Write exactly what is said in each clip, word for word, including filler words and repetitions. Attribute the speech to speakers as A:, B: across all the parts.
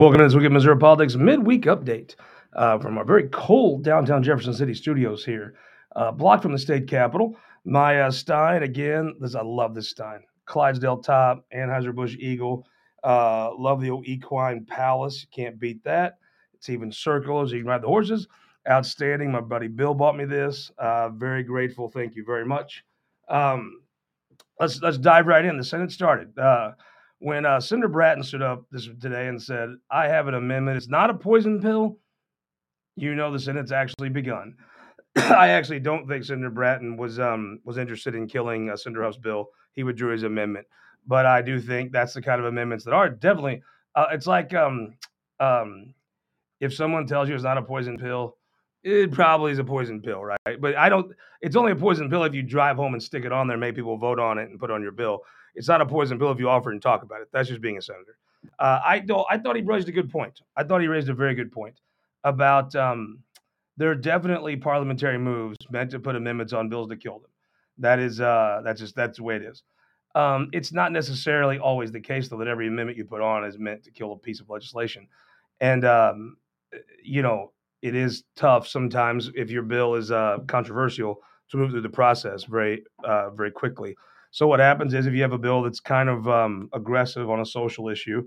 A: Welcome to this week of Missouri Politics midweek update uh, from our very cold downtown Jefferson City studios here, uh, blocked from the state capitol. My uh, Stein, again, this I love this Stein. Clydesdale top, Anheuser-Busch Eagle. Uh, love the old Equine Palace. You can't beat that. It's even circular, so you can ride the horses. Outstanding. My buddy Bill bought me this. Uh, very grateful. Thank you very much. Um, let's let's dive right in. The Senate started. Uh, when uh, Senator Bratton stood up this today and said, "I have an amendment. It's not a poison pill," you know the Senate's actually begun. I actually don't think Senator Bratton was um, was interested in killing uh, Senator Huff's bill. He withdrew his amendment, but I do think that's the kind of amendments that are definitely. Uh, it's like um, um, if someone tells you it's not a poison pill, it probably is a poison pill, right? But I don't. It's only a poison pill if you drive home and stick it on there, make people vote on it, and put it on your bill. It's not a poison pill if you offer and talk about it. That's just being a senator. Uh, I don't. I thought he raised a good point. I thought he raised a very good point about um, there are definitely parliamentary moves meant to put amendments on bills to kill them. That is uh, that's just that's the way it is. Um, it's not necessarily always the case, though, that every amendment you put on is meant to kill a piece of legislation. And um, you know, it is tough sometimes if your bill is uh, controversial to move through the process very, uh, very quickly. So what happens is if you have a bill that's kind of um, aggressive on a social issue,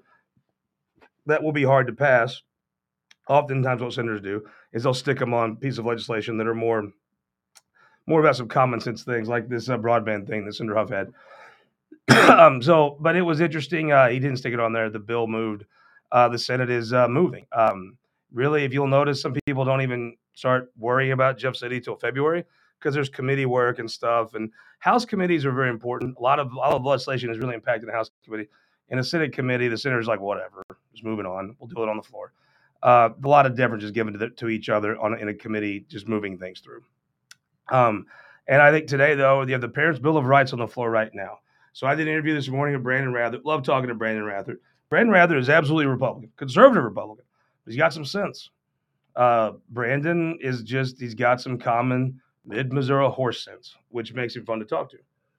A: that will be hard to pass. Oftentimes, what senators do is they'll stick them on pieces of legislation that are more, more about some common sense things, like this uh, broadband thing that Senator Huff had. um, so, but it was interesting. Uh, he didn't stick it on there. The bill moved. Uh, the Senate is uh, moving. Um, really, if you'll notice, some people don't even start worrying about Jeff City till February because there's committee work and stuff. And House committees are very important. A lot of a lot of legislation is really impacted the House committee. In a Senate committee, the senator's like, whatever, just moving on. We'll do it on the floor. Uh, a lot of deference is given to, the, to each other on in a committee, just moving things through. Um, and I think today, though, you have the Parents' Bill of Rights on the floor right now. So I did an interview this morning with Brandon Rather. Love talking to Brandon Rather. Brandon Rather is absolutely Republican, conservative Republican. But he's got some sense. Uh, Brandon is just, he's got some common mid-Missouri horse sense, which makes him fun to talk to.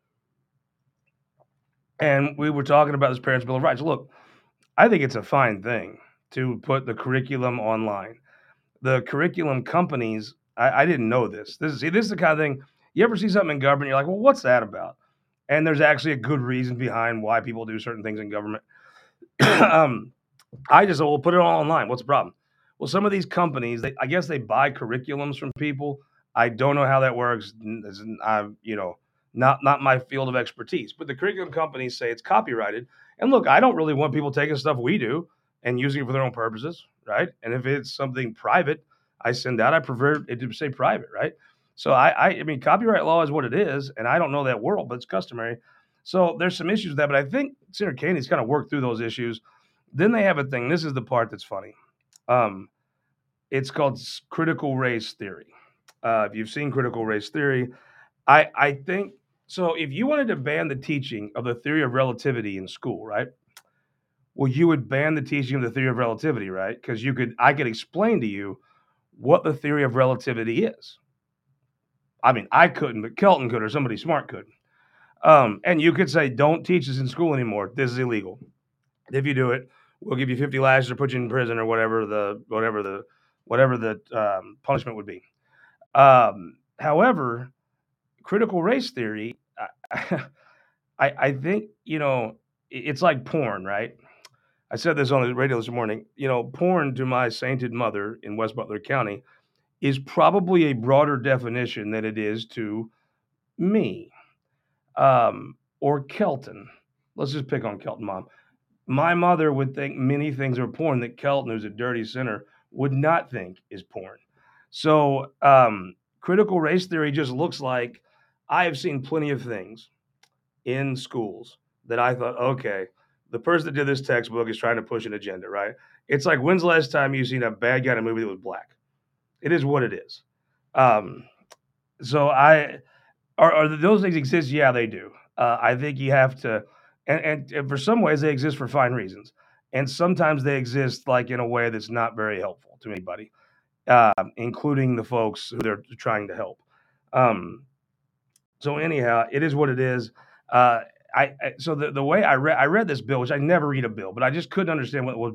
A: And we were talking about this Parents' Bill of Rights. Look, I think it's a fine thing to put the curriculum online. The curriculum companies, I, I didn't know this. This is see, this is the kind of thing you ever see something in government, you're like, well, what's that about? And there's actually a good reason behind why people do certain things in government. um, I just said, well, put it all online. What's the problem? Well, some of these companies, they, I guess they buy curriculums from people. I don't know how that works. I, you know, not not my field of expertise. But the curriculum companies say it's copyrighted. And look, I don't really want people taking stuff we do and using it for their own purposes, right? And if it's something private, I send out. I prefer it to say private, right? So I, I, I mean, copyright law is what it is, and I don't know that world, but it's customary. So there's some issues with that, but I think Senator Kaney's kind of worked through those issues. Then they have a thing. This is the part that's funny. Um, it's called critical race theory. Uh, if you've seen critical race theory, I I think so. If you wanted to ban the teaching of the theory of relativity in school, right? Well, you would ban the teaching of the theory of relativity, right? Because you could, I could explain to you what the theory of relativity is. I mean, I couldn't, but Kelton could, or somebody smart could. Um, and you could say, don't teach this in school anymore. This is illegal. If you do it, we'll give you fifty lashes or put you in prison or whatever the whatever the whatever the um, punishment would be. Um, however, critical race theory, I, I, I think you know it's like porn, right? I said this on the radio this morning. You know, porn to my sainted mother in West Butler County is probably a broader definition than it is to me um, or Kelton. Let's just pick on Kelton, mom. My mother would think many things are porn that Kelton, who's a dirty sinner, would not think is porn. So um, critical race theory just looks like I have seen plenty of things in schools that I thought, okay, the person that did this textbook is trying to push an agenda, right? It's like, when's the last time you've seen a bad guy in a movie that was black? It is what it is. Um, so I are, are those things exist? Yeah, they do. Uh, I think you have to, and, and, and for some ways they exist for fine reasons, and sometimes they exist like in a way that's not very helpful to anybody, uh, including the folks who they're trying to help. Um, so anyhow, it is what it is. Uh, I, I so the, the way I read I read this bill, which I never read a bill, but I just couldn't understand what it was about.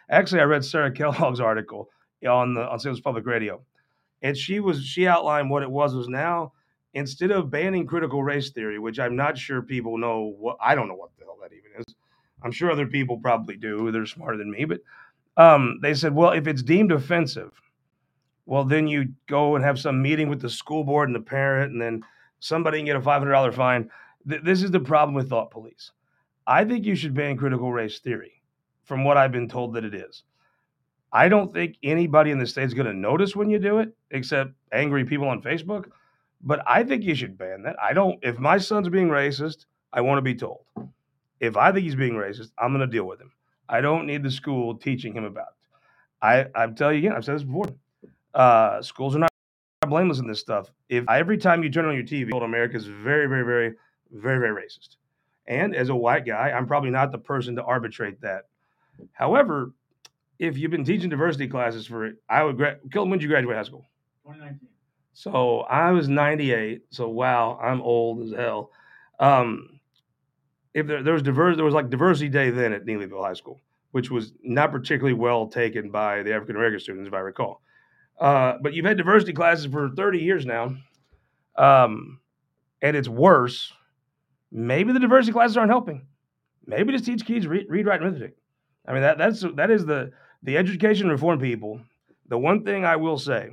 A: Actually, I read Sarah Kellogg's article on the on Saint Louis Public Radio, and she was she outlined what it was was now instead of banning critical race theory, which I'm not sure people know what I don't know what the hell that even is. I'm sure other people probably do. They're smarter than me, but um, they said, well, if it's deemed offensive, well, then you go and have some meeting with the school board and the parent, and then somebody can get a five hundred dollars fine. Th- this is the problem with thought police. I think you should ban critical race theory, from what I've been told that it is. I don't think anybody in the state is going to notice when you do it, except angry people on Facebook. But I think you should ban that. I don't. If my son's being racist, I want to be told. If I think he's being racist, I'm going to deal with him. I don't need the school teaching him about it. I I tell you again, I've said this before. Uh, schools are not blameless in this stuff. If every time you turn on your T V, America is very, very, very, very, very racist. And as a white guy, I'm probably not the person to arbitrate that. However, if you've been teaching diversity classes for, I would, gra- Kilton, when did you graduate high school?
B: twenty nineteen.
A: So I was ninety-eight. So wow, I'm old as hell. Um, if there, there was diverse, there was like diversity day then at Neelyville High School, which was not particularly well taken by the African American students, if I recall. Uh, but you've had diversity classes for thirty years now, um, and it's worse. Maybe the diversity classes aren't helping. Maybe just teach kids read, read write, arithmetic. I mean that that's that is the the education reform people. The one thing I will say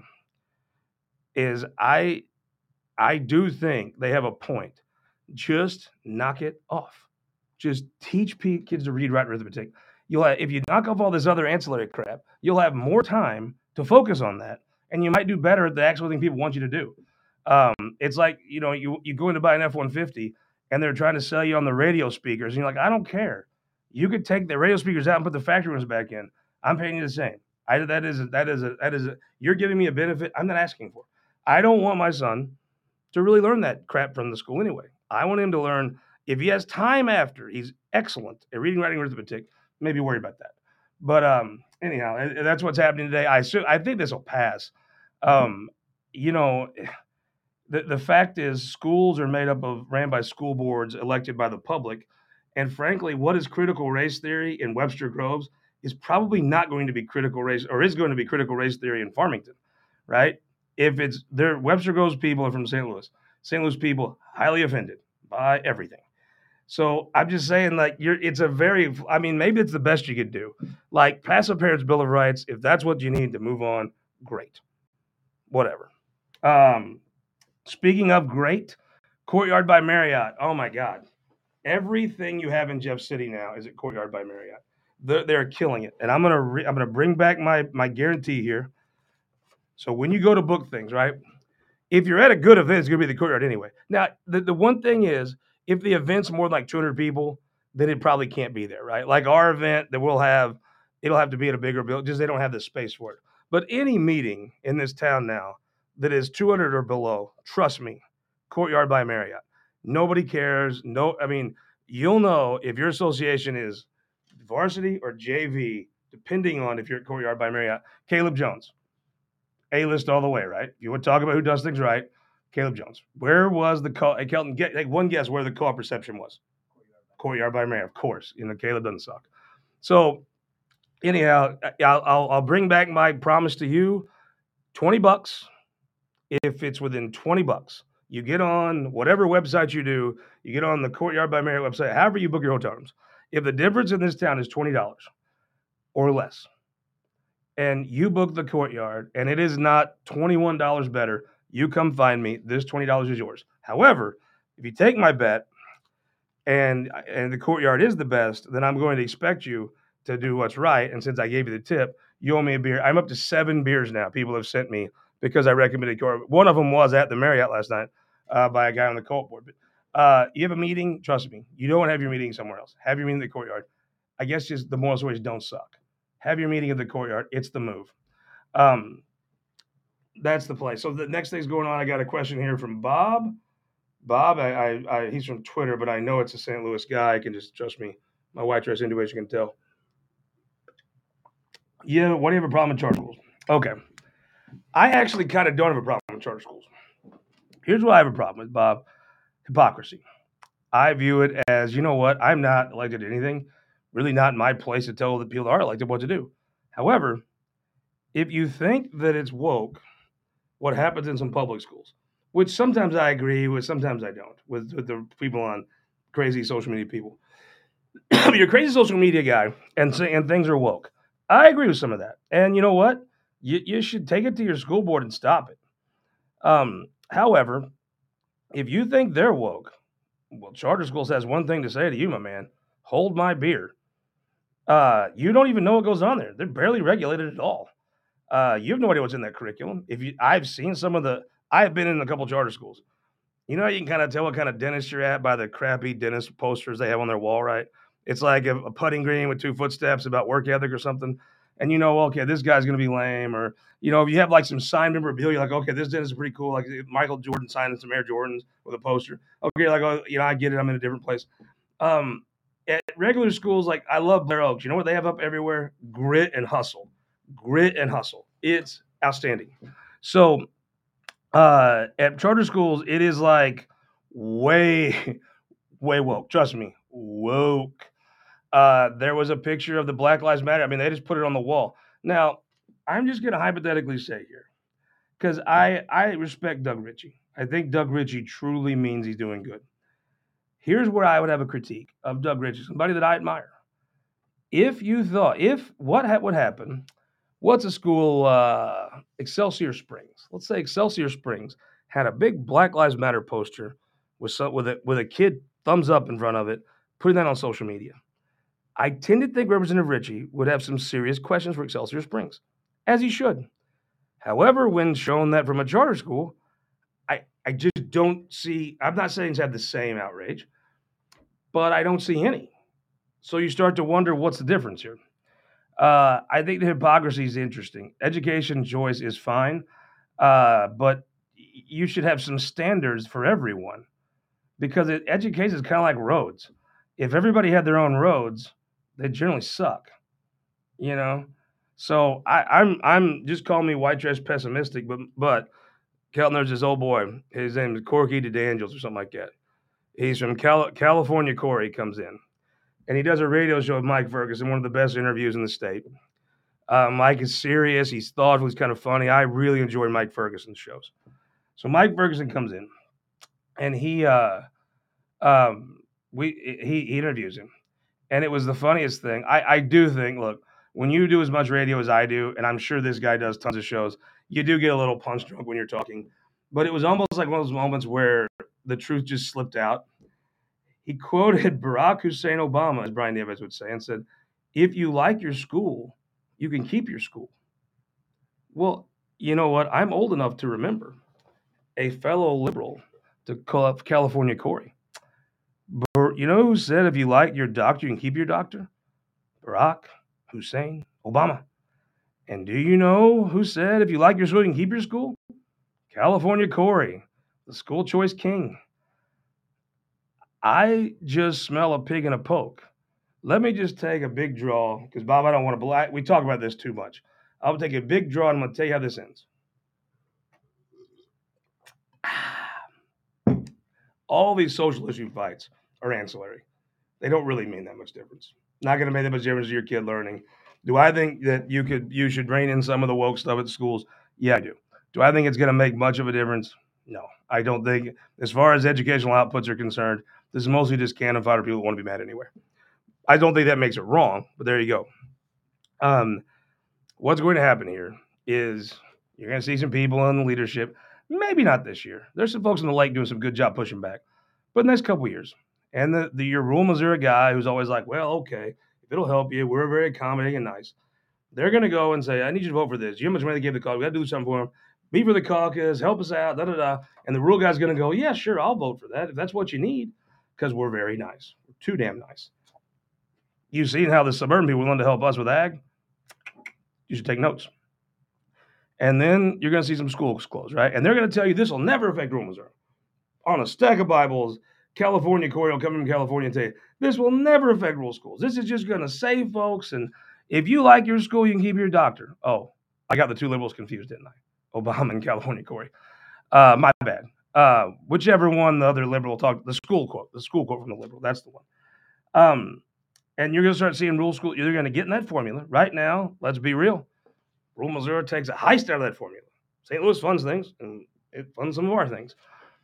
A: is I I do think they have a point. Just knock it off. Just teach p- kids to read, write, arithmetic. You'll have, if you knock off all this other ancillary crap, you'll have more time to focus on that, and you might do better at the actual thing people want you to do. Um, it's like you know you you go in to buy an F one fifty, and they're trying to sell you on the radio speakers, and you're like, I don't care. You could take the radio speakers out and put the factory ones back in. I'm paying you the same. I that is a, that is a, that is a, you're giving me a benefit I'm not asking for. I don't want my son to really learn that crap from the school anyway. I want him to learn if he has time after he's excellent at reading, writing, arithmetic. Maybe worry about that. But um, anyhow, that's what's happening today. I I think this will pass. Um, you know, the the fact is, schools are made up of ran by school boards elected by the public, and frankly, what is critical race theory in Webster Groves is probably not going to be critical race, or is going to be critical race theory in Farmington, right? If it's there, Webster Groves people are from Saint Louis. Saint Louis people highly offended by everything. So I'm just saying, like, you're. It's a very. I mean, maybe it's the best you could do. Like, pass a parent's bill of rights if that's what you need to move on. Great, whatever. Um, speaking of great, Courtyard by Marriott. Oh my God, everything you have in Jeff City now is at Courtyard by Marriott. They're, they're killing it, and I'm gonna re- I'm gonna bring back my my guarantee here. So when you go to book things, right? If you're at a good event, it's going to be the Courtyard anyway. Now, the, the one thing is, if the event's more than like two hundred people, then it probably can't be there, right? Like our event that we'll have, it'll have to be at a bigger building, just they don't have the space for it. But any meeting in this town now that is two hundred or below, trust me, Courtyard by Marriott. Nobody cares. No, I mean, you'll know if your association is varsity or J V, depending on if you're at Courtyard by Marriott. Caleb Jones. A-list all the way, right? If you want to talk about who does things right, Caleb Jones. Where was the co? Hey, Kelton, get like one guess where the co-op reception was. Courtyard by Marriott, of course. You know, Caleb doesn't suck. So anyhow, I'll, I'll I'll bring back my promise to you: twenty bucks. If it's within twenty bucks, you get on whatever website you do. You get on the Courtyard by Marriott website, however you book your hotel rooms. If the difference in this town is twenty dollars or less, and you book the Courtyard and it is not twenty-one dollars better, you come find me. This twenty dollars is yours. However, if you take my bet and and the Courtyard is the best, then I'm going to expect you to do what's right. And since I gave you the tip, you owe me a beer. I'm up to seven beers now. People have sent me because I recommended Courtyard. One of them was at the Marriott last night uh, by a guy on the co-op board. But uh, you have a meeting, trust me, you don't have your meeting somewhere else. Have your meeting in the Courtyard. I guess just the moral stories don't suck. Have your meeting at the Courtyard. It's the move. Um, that's the play. So the next thing's going on. I got a question here from Bob. Bob, I, I, I he's from Twitter, but I know it's a Saint Louis guy. I can just trust me. My white dress intuition can tell. Yeah, why do you have a problem with charter schools? Okay, I actually kind of don't have a problem with charter schools. Here's what I have a problem with, Bob: hypocrisy. I view it as, you know what? I'm not elected to anything. Really, not my place to tell the people that are elected what to do. However, if you think that it's woke, what happens in some public schools, which sometimes I agree with, sometimes I don't, with, with the people on crazy social media people. You're a crazy social media guy and say, and things are woke. I agree with some of that. And you know what? You, you should take it to your school board and stop it. Um, however, if you think they're woke, well, charter schools has one thing to say to you, my man. Hold my beer. Uh, you don't even know what goes on there. They're barely regulated at all. Uh, you have no idea what's in that curriculum. If you, I've seen some of the. I've been in a couple charter schools. You know, how you can kind of tell what kind of dentist you're at by the crappy dentist posters they have on their wall, right? It's like a, a putting green with two footsteps about work ethic or something. And you know, okay, this guy's going to be lame. Or, you know, if you have like some signed memorabilia, like, okay, this dentist is pretty cool. Like Michael Jordan signing some Air Jordans with a poster. Okay, like, oh, you know, I get it. I'm in a different place. Um, at regular schools, like I love Blair Oaks. You know what they have up everywhere? Grit and hustle. Grit and hustle. It's outstanding. So uh, at charter schools, it is like way, way woke. Trust me, woke. Uh, there was a picture of the Black Lives Matter. I mean, they just put it on the wall. Now, I'm just going to hypothetically say here, because I I respect Doug Ritchie. I think Doug Ritchie truly means he's doing good. Here's where I would have a critique of Doug Ritchie, somebody that I admire. If you thought, if what ha- would happen, what's a school, uh, Excelsior Springs? Let's say Excelsior Springs had a big Black Lives Matter poster with some, with a with a kid thumbs up in front of it, putting that on social media. I tend to think Representative Ritchie would have some serious questions for Excelsior Springs, as he should. However, when shown that from a charter school, I, I just don't see, I'm not saying it's had the same outrage, but I don't see any. So you start to wonder what's the difference here. Uh, I think the hypocrisy is interesting. Education choice is fine, uh, but you should have some standards for everyone because it, education is kind of like roads. If everybody had their own roads, they generally suck, you know. So I, I'm I'm just call me white trash pessimistic, but but Kelton, there's this old boy. His name is Corky DeDaniels or something like that. He's from Cal- California. Corey comes in and he does a radio show with Mike Ferguson, one of the best interviews in the state. Uh, Mike is serious. He's thoughtful. He's kind of funny. I really enjoy Mike Ferguson's shows. So Mike Ferguson comes in, and he uh, um, we he, he interviews him, and it was the funniest thing. I, I do think, look, when you do as much radio as I do, and I'm sure this guy does tons of shows, you do get a little punch drunk when you're talking. But it was almost like one of those moments where the truth just slipped out. He quoted Barack Hussein Obama, as Brian Davis would say, and said, "If you like your school, you can keep your school." Well, you know what? I'm old enough to remember a fellow liberal to call up California Corey. Bar- you know who said if you like your doctor, you can keep your doctor? Barack Hussein Obama. And do you know who said if you like your school, you can keep your school? California Corey, the school choice king. I just smell a pig in a poke. Let me just take a big draw because, Bob, I don't want to black. We talk about this too much. I'll take a big draw and I'm going to tell you how this ends. All these social issue fights are ancillary. They don't really mean that much difference. Not going to make that much difference to your kid learning. Do I think that you could you should rein in some of the woke stuff at schools? Yeah, I do. Do I think it's going to make much of a difference? No, I don't think. As far as educational outputs are concerned, this is mostly just cannon fodder people that want to be mad anywhere. I don't think that makes it wrong, but there you go. Um, what's going to happen here is you're going to see some people in the leadership. Maybe not this year. There's some folks in the lake doing some good job pushing back, but in the next couple years. And the, the your rural Missouri guy who's always like, well, okay, if it'll help you, we're very accommodating and nice. They're going to go and say, I need you to vote for this. You know how much money they gave the caucus? We got to do something for them. Be for the caucus, help us out, da da da. And the rural guy's going to go, yeah, sure, I'll vote for that if that's what you need, because we're very nice. We're too damn nice. You've seen how the suburban people want to help us with ag. You should take notes. And then you're going to see some schools close, right? And they're going to tell you this will never affect rural Missouri. On a stack of Bibles, California Corey will come from California and tell you this will never affect rural schools. This is just going to save folks. And if you like your school, you can keep your doctor. Oh, I got the two liberals confused, didn't I? Obama and California Corey. Uh, my bad. Uh, whichever one the other liberal talked, the school quote, the school quote from the liberal, that's the one. Um, And you're going to start seeing Rule School. You're going to get in that formula. Right now, let's be real. Rule Missouri takes a heist out of that formula. Saint Louis funds things, and it funds some of our things.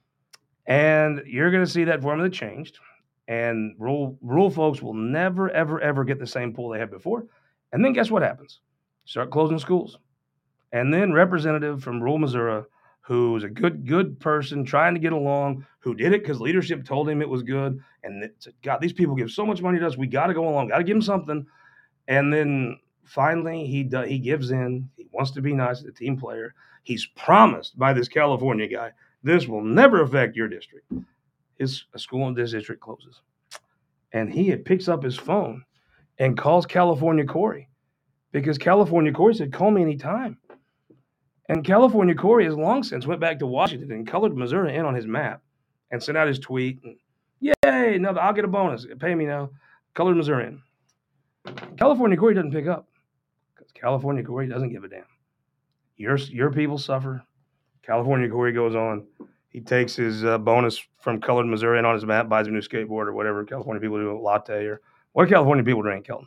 A: And you're going to see that formula changed. And Rule Rule folks will never, ever, ever get the same pool they had before. And then guess what happens? Start closing schools. And then representative from Rule Missouri, who's a good, good person trying to get along, who did it because leadership told him it was good. And it said, God, these people give so much money to us. We got to go along. Got to give them something. And then finally, he do, he gives in. He wants to be nice to the team player. He's promised by this California guy, this will never affect your district. His a school in this district closes. And he picks up his phone and calls California Corey because California Corey said, call me anytime. And California Corey has long since went back to Washington and colored Missouri in on his map and sent out his tweet. And, Yay, no, I'll get a bonus. Pay me now. Colored Missouri in. California Corey doesn't pick up because California Corey doesn't give a damn. Your, your people suffer. California Corey goes on. He takes his uh, bonus from colored Missouri in on his map, buys a new skateboard or whatever California people do, a latte or what do California people drink, Kelton?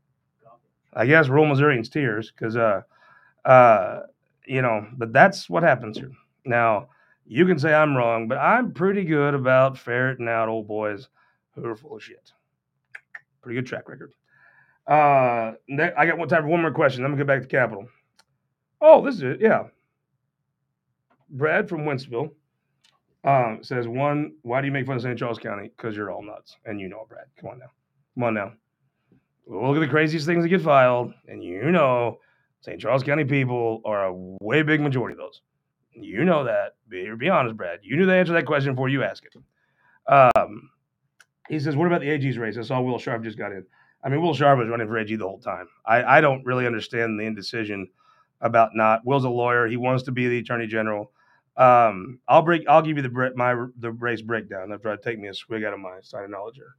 A: I guess Rural Missourians tears because, uh, uh, you know, but that's what happens here. Now, you can say I'm wrong, but I'm pretty good about ferreting out old boys who are full of shit. Pretty good track record. Uh, I got one time for one more question. Then I'm going to get back to Capitol. Oh, this is it. Yeah. Brad from Wentzville um, says, one, why do you make fun of Saint Charles County? Because you're all nuts. And you know, Brad. Come on now. Come on now. Look at the craziest things that get filed. And you know, Saint Charles County people are a way big majority of those. You know that. Be, be honest, Brad. You knew the answer to that question before you asked it. Um, he says, what about the A G's race? I saw Will Sharp just got in. I mean, Will Sharp was running for A G the whole time. I, I don't really understand the indecision about not. Will's a lawyer. He wants to be the attorney general. Um, I'll break. I'll give you the my the race breakdown after I take me a swig out of my side of knowledge here.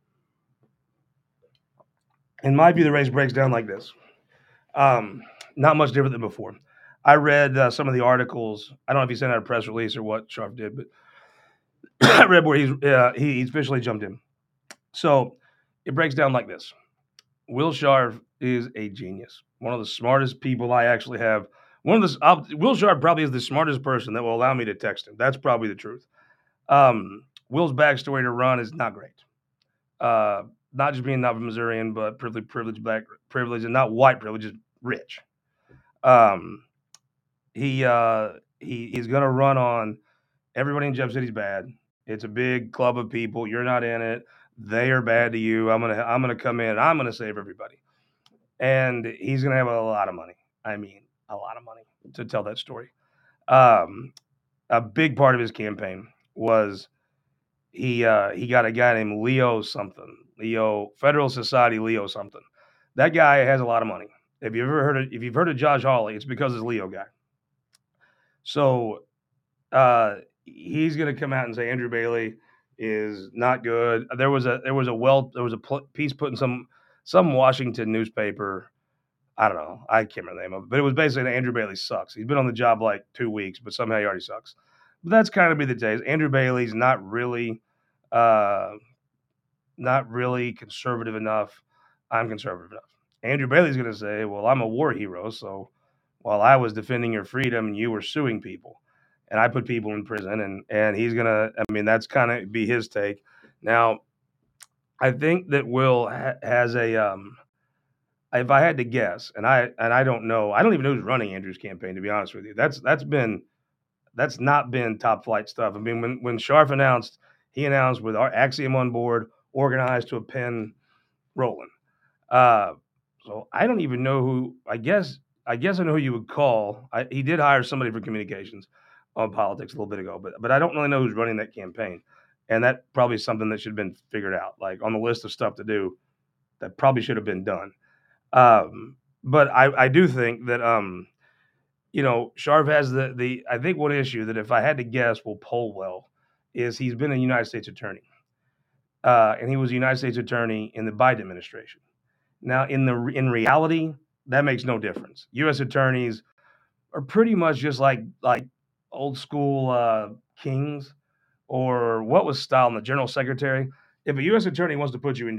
A: In my view, the race breaks down like this. Um, not much different than before. I read uh, some of the articles. I don't know if he sent out a press release or what Sharp did, but I read where he's uh, he, he's officially jumped in. So it breaks down like this. Will Sharp is a genius. One of the smartest people I actually have. One of the I'll, Will Sharp probably is the smartest person that will allow me to text him. That's probably the truth. Um, Will's backstory to run is not great. Uh, not just being not from Missourian, but privileged, privileged, black privilege, and not white privilege, just rich. Um, he uh, he he's gonna run on everybody in Jeff City's bad. It's a big club of people. You're not in it. They are bad to you. I'm gonna I'm gonna come in and I'm gonna save everybody. And he's gonna have a lot of money. I mean, a lot of money to tell that story. Um, a big part of his campaign was he uh, he got a guy named Leo something, Leo Federal Society Leo something. That guy has a lot of money. If you've ever heard of, if you've heard of Josh Hawley, it's because it's Leo guy. So uh, he's going to come out and say Andrew Bailey is not good. There was a there was a well there was a pl- piece put in some some Washington newspaper. I don't know. I can't remember the name of it, but it was basically that Andrew Bailey sucks. He's been on the job like two weeks, but somehow he already sucks. But that's kind of be the case. Andrew Bailey's not really, uh, not really conservative enough. I'm conservative enough. Andrew Bailey's going to say, "Well, I'm a war hero, so while I was defending your freedom, you were suing people, and I put people in prison." And and he's gonna. I mean, that's kind of be his take. Now, I think that Will ha- has a. Um, if I had to guess, and I and I don't know, I don't even know who's running Andrew's campaign. To be honest with you, that's that's been that's not been top flight stuff. I mean, when when Sharp announced, he announced with our Axiom on board, organized to a pen rolling. Uh, so I don't even know who. I guess I guess I know who you would call. I, he did hire somebody for communications on politics a little bit ago, but but I don't really know who's running that campaign, and that probably is something that should have been figured out. Like on the list of stuff to do, that probably should have been done. Um, but I, I do think that, um, you know, Sharp has the, the, I think one issue that if I had to guess will poll well is he's been a United States attorney. Uh, and he was a United States attorney in the Biden administration. Now, in the in reality, that makes no difference. U S attorneys are pretty much just like like old school uh, kings or what was Stalin, the general secretary. If a U S attorney wants to put you in jail,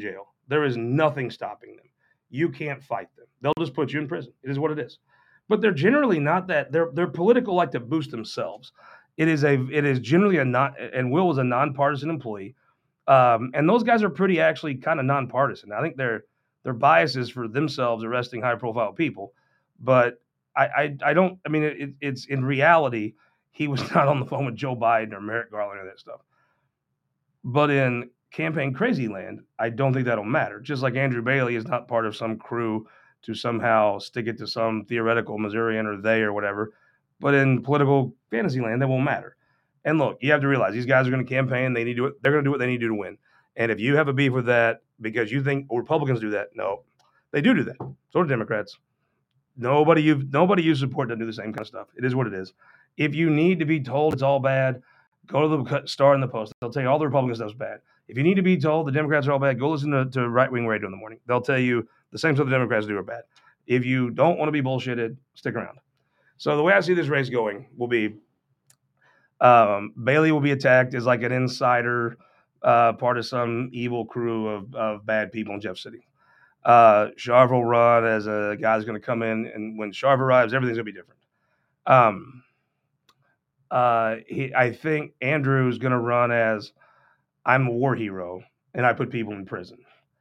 A: There is nothing stopping them. You can't fight them. They'll just put you in prison. It is what it is. But they're generally not that. They're they're political like to boost themselves. It is a it is generally a not and Will was a nonpartisan employee. Um, and those guys are pretty actually kind of nonpartisan. I think their their biases for themselves arresting high profile people, but I I, I don't. I mean, it, it's in reality he was not on the phone with Joe Biden or Merrick Garland or that stuff. But in campaign crazy land, I don't think that'll matter. Just like Andrew Bailey is not part of some crew to somehow stick it to some theoretical Missourian or they or whatever. But in political fantasy land, that won't matter. And look, you have to realize these guys are going to campaign. They need to. They're going to do what they need to do to win. And if you have a beef with that because you think Republicans do that, no, they do do that. So do Democrats. Nobody you nobody you support doesn't do the same kind of stuff. It is what it is. If you need to be told it's all bad, go to the Star and the Post. They'll tell you all the Republican stuff's bad. If you need to be told the Democrats are all bad, go listen to, to right wing radio in the morning. They'll tell you the same stuff the Democrats do are bad. If you don't want to be bullshitted, stick around. So the way I see this race going will be um, Bailey will be attacked as like an insider, uh, part of some evil crew of, of bad people in Jeff City. Uh, Sharv will run as a guy who's going to come in, and when Sharv arrives, everything's going to be different. Um, uh, he, I think Andrew's going to run as I'm a war hero, and I put people in prison.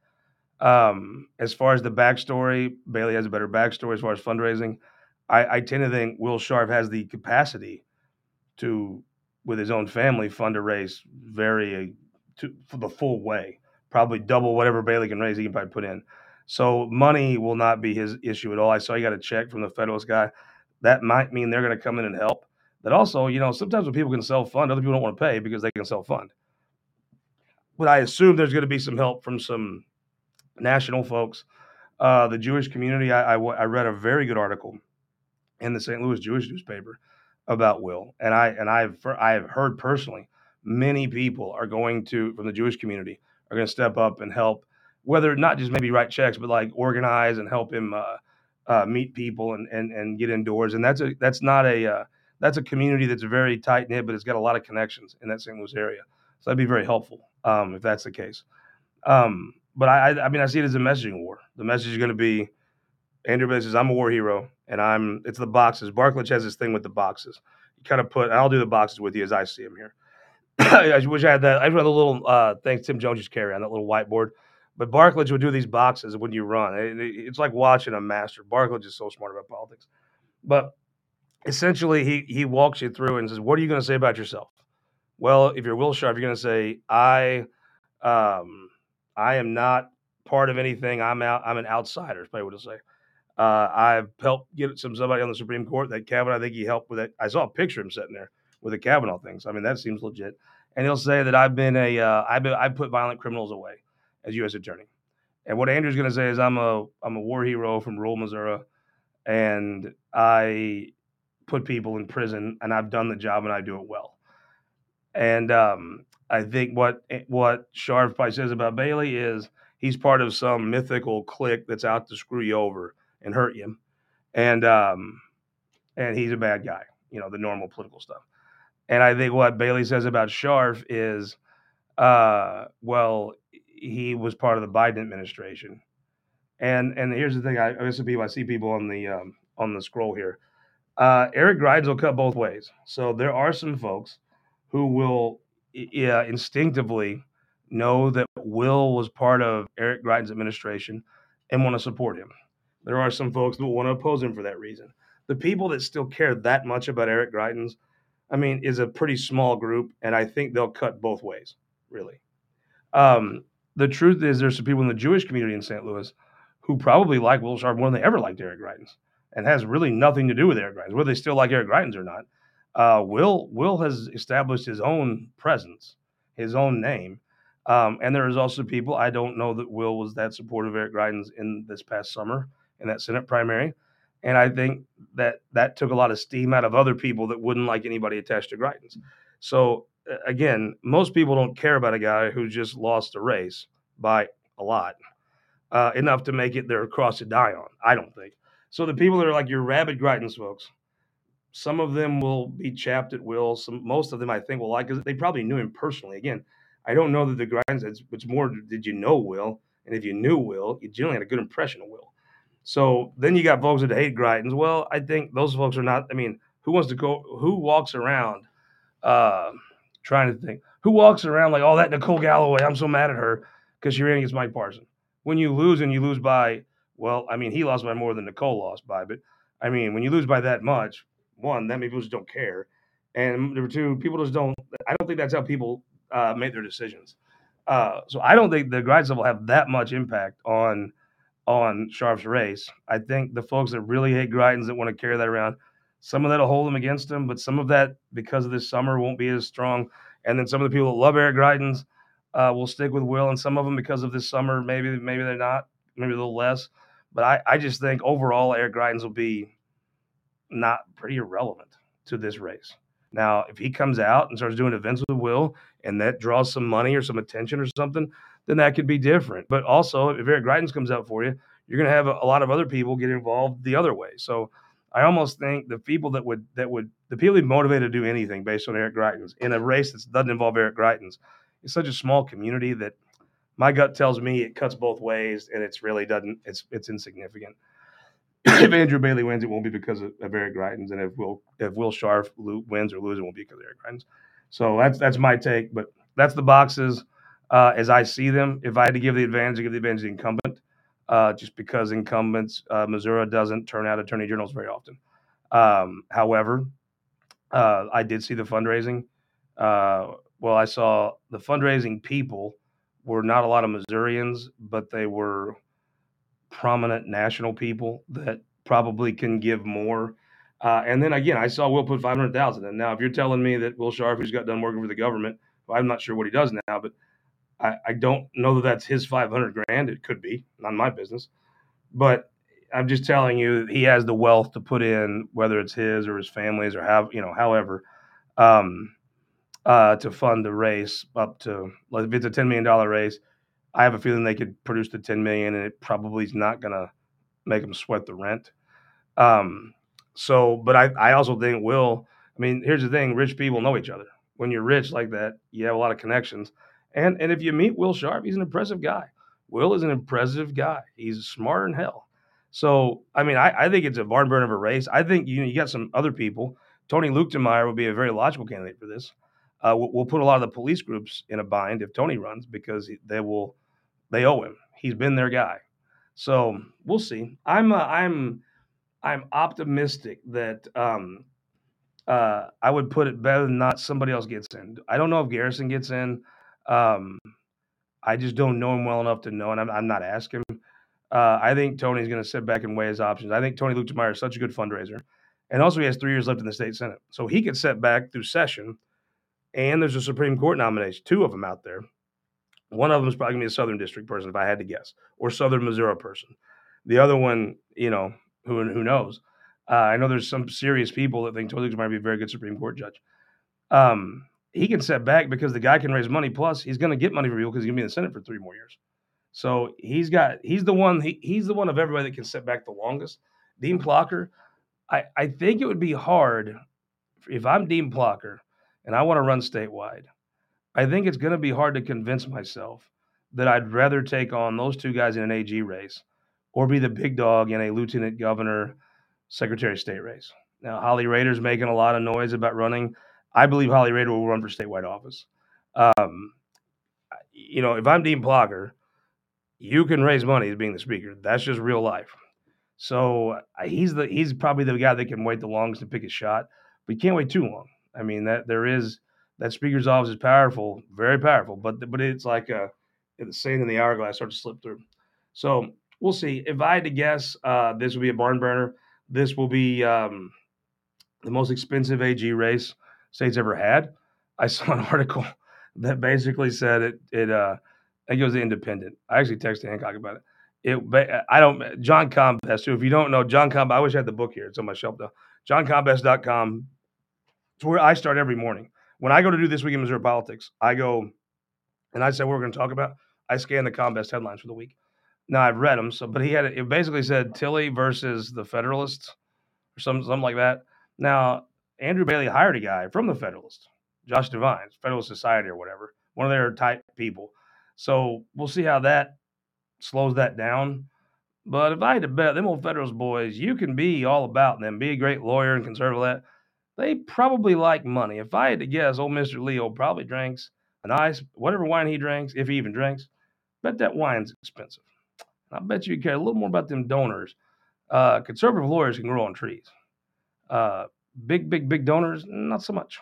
A: Um, as far as the backstory, Bailey has a better backstory as far as fundraising. I, I tend to think Will Sharv has the capacity to, with his own family, fund a race very uh, to, for the full way, probably double whatever Bailey can raise. He can probably put in. So money will not be his issue at all. I saw he got a check from the Federalist guy. That might mean they're going to come in and help. That also, you know, sometimes when people can self fund, other people don't want to pay because they can self fund. But I assume there's going to be some help from some national folks. Uh, the Jewish community, I, I, I read a very good article in the Saint Louis Jewish newspaper about Will, and I and I've I have heard personally many people are going to from the Jewish community are going to step up and help, whether not just maybe write checks, but like organize and help him uh, uh, meet people and, and and get indoors. And that's a that's not a uh, that's a community that's very tight knit, but it's got a lot of connections in that Saint Louis area. So that'd be very helpful um, if that's the case. Um, but I, I I mean I see it as a messaging war. The message is going to be Andrew Bailey says, I'm a war hero, and I'm it's the boxes. Barklage has this thing with the boxes. You kind of put, and I'll do the boxes with you as I see them here. I wish I had that. I had a little uh, thing Tim Jones used to carry on that little whiteboard. But Barklage would do these boxes when you run. It, it, it's like watching a master. Barklage is so smart about politics. But essentially, he he walks you through and says, what are you going to say about yourself? Well, if you're Will Sharp, you're going to say, I um, I am not part of anything. I'm out. I'm an outsider. Is probably what to say. Uh, I've helped get some somebody on the Supreme Court. That Kavanaugh, I think he helped with it. I saw a picture of him sitting there with the Kavanaugh things. I mean, that seems legit. And he'll say that I've been a, uh, I've been, I put violent criminals away as U S attorney. And what Andrew's going to say is I'm a, I'm a war hero from rural Missouri, and I put people in prison, and I've done the job, and I do it well. And um, I think what what Sharp probably says about Bailey is he's part of some mythical clique that's out to screw you over and hurt you, and um, and he's a bad guy. You know, the normal political stuff. And I think what Bailey says about Sharf is, uh, well, he was part of the Biden administration. And and here's the thing: I, I see people, I see people on the um, on the scroll here. Uh, Eric Grimes will cut both ways. So there are some folks who will yeah, instinctively know that Will was part of Eric Grimes' administration and want to support him. There are some folks that want to oppose him for that reason. The people that still care that much about Eric Grimes, I mean, is a pretty small group, and I think they'll cut both ways, really. Um, the truth is, there's some people in the Jewish community in Saint Louis who probably like Will Sharp more than they ever liked Eric Greitens, and has really nothing to do with Eric Greitens, whether they still like Eric Greitens or not. Uh, Will Will has established his own presence, his own name, um, and there is also people I don't know that Will was that supportive of Eric Greitens in this past summer in that Senate primary, and I think that that took a lot of steam out of other people that wouldn't like anybody attached to Greitens. So again, most people don't care about a guy who just lost a race by a lot, uh, enough to make it their cross to die on. I don't think. So the people that are like your rabid Greitens folks, some of them will be chapped at Will. Some, most of them, I think, will like because they probably knew him personally. Again, I don't know that the Greitens. It's, it's more. Did you know Will? And if you knew Will, you generally had a good impression of Will. So then you got folks that hate Greitens. Well, I think those folks are not. I mean, who wants to go? Who walks around uh, trying to think? Who walks around like, oh, that Nicole Galloway? I'm so mad at her because she ran against Mike Parson. When you lose and you lose by, well, I mean, he lost by more than Nicole lost by, but I mean, when you lose by that much, one, that means people just don't care, and number two, people just don't. I don't think that's how people uh, make their decisions. Uh, so I don't think the grind stuff will have that much impact on on Sharp's race. I think the folks that really hate Greitens that want to carry that around, some of that'll hold them against him, but some of that because of this summer won't be as strong. And then some of the people that love Eric Greitens uh, will stick with Will, and some of them because of this summer, maybe maybe they're not, maybe a little less. But I, I just think overall Eric Greitens will be not pretty irrelevant to this race. Now, if he comes out and starts doing events with Will and that draws some money or some attention or something, then that could be different. But also, if Eric Greitens comes out for you, you're going to have a, a lot of other people get involved the other way. So I almost think the people that would that would the people who motivated to do anything based on Eric Greitens in a race that doesn't involve Eric Greitens is such a small community that my gut tells me it cuts both ways and it's really doesn't it's it's insignificant. If Andrew Bailey wins, it won't be because of, of Eric Greitens, and if Will if Will Sharf lo- wins or loses, it won't be because of Eric Greitens. So that's that's my take, but that's the boxes uh, as I see them. If I had to give the advantage, I give the advantage to the incumbent, uh, just because incumbents uh, Missouri doesn't turn out attorney generals very often. Um, however, uh, I did see the fundraising. Uh, well, I saw the fundraising people were not a lot of Missourians, but they were prominent national people that probably can give more. Uh, and then again, I saw Will put five hundred thousand. And now, if you're telling me that Will Sharf, who's got done working for the government, well, I'm not sure what he does now, but I, I don't know that that's his five hundred grand. It could be, not my business. But I'm just telling you, he has the wealth to put in, whether it's his or his family's or how, you know, however, um, uh, to fund the race up to, like, if it's a ten million dollars race, I have a feeling they could produce the ten million dollars and it probably is not going to make them sweat the rent. Um, so, but I, I also think Will, I mean, here's the thing, rich people know each other. When you're rich like that, you have a lot of connections. And and if you meet Will Sharp, he's an impressive guy. Will is an impressive guy. He's smart in hell. So, I mean, I, I think it's a barn burn of a race. I think you know, you got some other people. Tony Luchtenmeyer would be a very logical candidate for this. Uh, we'll, we'll put a lot of the police groups in a bind if Tony runs because they will they owe him. He's been their guy. So we'll see. I'm uh, I'm I'm optimistic that um, uh, I would put it better than not somebody else gets in. I don't know if Garrison gets in. Um, I just don't know him well enough to know, and I'm, I'm not asking. Uh, I think Tony's going to sit back and weigh his options. I think Tony Luchtenmeyer is such a good fundraiser, and also he has three years left in the state senate, so he could sit back through session. And there's a Supreme Court nomination, two of them out there. One of them is probably going to be a Southern District person, if I had to guess, or Southern Missouri person. The other one, you know, who who knows? Uh, I know there's some serious people that think Tony might be a very good Supreme Court judge. Um, he can set back because the guy can raise money. Plus, he's going to get money for people because he's going to be in the Senate for three more years. So he's got he's the one he, he's the one of everybody that can set back the longest. Dean Plocker, I, I think it would be hard if I'm Dean Plocker and I want to run statewide. I think it's going to be hard to convince myself that I'd rather take on those two guys in an A G race or be the big dog in a lieutenant governor, secretary of state race. Now, Holly Rader's making a lot of noise about running. I believe Holly Rader will run for statewide office. Um, you know, if I'm Dean Plocker, you can raise money as being the speaker. That's just real life. So he's the he's probably the guy that can wait the longest to pick his shot, but he can't wait too long. I mean that there is that speaker's office is powerful, very powerful, but but it's like a the sand in the hourglass starts to slip through. So we'll see. If I had to guess, uh, this will be a barn burner. This will be um, the most expensive A G race state's ever had. I saw an article that basically said it. It uh, I think it was the Independent. I actually texted Hancock about it. It, I don't, John Combest, too. If you don't know, John Combest, I wish I had the book here. It's on my shelf, though. john combest dot com. It's where I start every morning. When I go to do This Week in Missouri Politics, I go and I say what we're going to talk about. I scan the Combest headlines for the week. Now, I've read them, so but he had it basically said Tilly versus the Federalists or something, something like that. Now, Andrew Bailey hired a guy from the Federalist, Josh Devine, Federalist Society or whatever, one of their type people. So we'll see how that slows that down. But if I had to bet, them old Federalist boys, you can be all about them, be a great lawyer and conservative. That they probably like money. If I had to guess, old Mister Leo probably drinks a nice whatever wine he drinks, if he even drinks. Bet that wine's expensive. I bet you care a little more about them donors. Uh, conservative lawyers can grow on trees. Uh, big, big, big donors, not so much.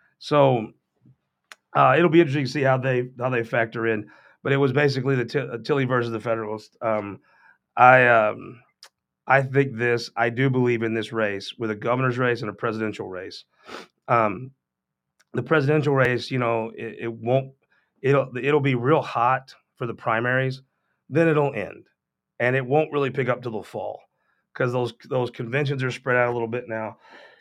A: So uh, it'll be interesting to see how they how they factor in. But it was basically the T- uh, Tilly versus the Federalist. Um, I um, I think this. I do believe in this race with a governor's race and a presidential race. Um, the presidential race, you know, it, it won't. It'll it'll be real hot for the primaries. Then it'll end, and it won't really pick up till the fall because those those conventions are spread out a little bit now.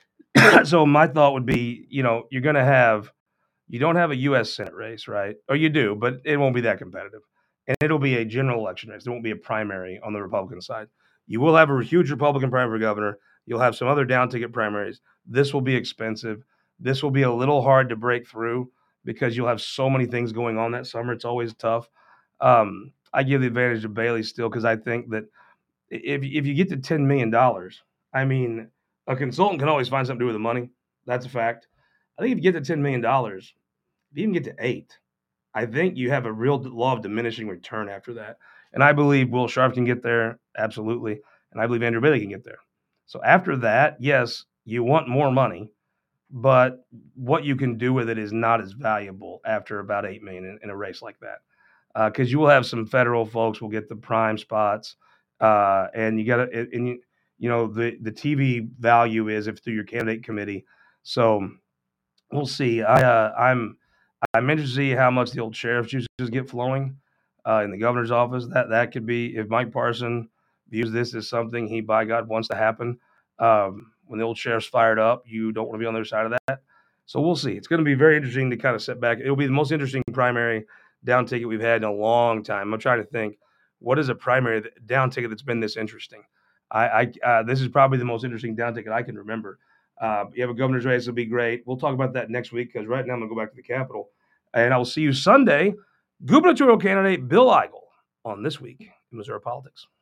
A: So my thought would be, you know, you're going to have you don't have a U S Senate race, right? Or you do, but it won't be that competitive. And it'll be a general election race. There won't be a primary on the Republican side. You will have a huge Republican primary for governor. You'll have some other down ticket primaries. This will be expensive. This will be a little hard to break through because you'll have so many things going on that summer. It's always tough. Um, I give the advantage to Bailey still because I think that if if you get to ten million dollars, I mean, a consultant can always find something to do with the money. That's a fact. I think if you get to ten million dollars, if you even get to eight, I think you have a real law of diminishing return after that. And I believe Will Sharp can get there, absolutely. And I believe Andrew Bailey can get there. So after that, yes, you want more money, but what you can do with it is not as valuable after about eight million in, in a race like that. Because uh, you will have some federal folks will get the prime spots, uh, and you got to, and you, you know, the the T V value is if through your candidate committee. So we'll see. I uh, I'm I'm interested to see how much the old sheriff's juices get flowing uh, in the governor's office. That that could be if Mike Parson views this as something he by God wants to happen. Um, when the old sheriff's fired up, you don't want to be on the other side of that. So we'll see. It's going to be very interesting to kind of sit back. It'll be the most interesting primary down ticket we've had in a long time. I'm trying to think what is a primary down ticket that's been this interesting. I, I uh, this is probably the most interesting down ticket I can remember. Uh, you have a governor's race, it'll be great. We'll talk about that next week because right now I'm going to go back to the Capitol. And I will see you Sunday, gubernatorial candidate Bill Eigel on This Week in Missouri Politics.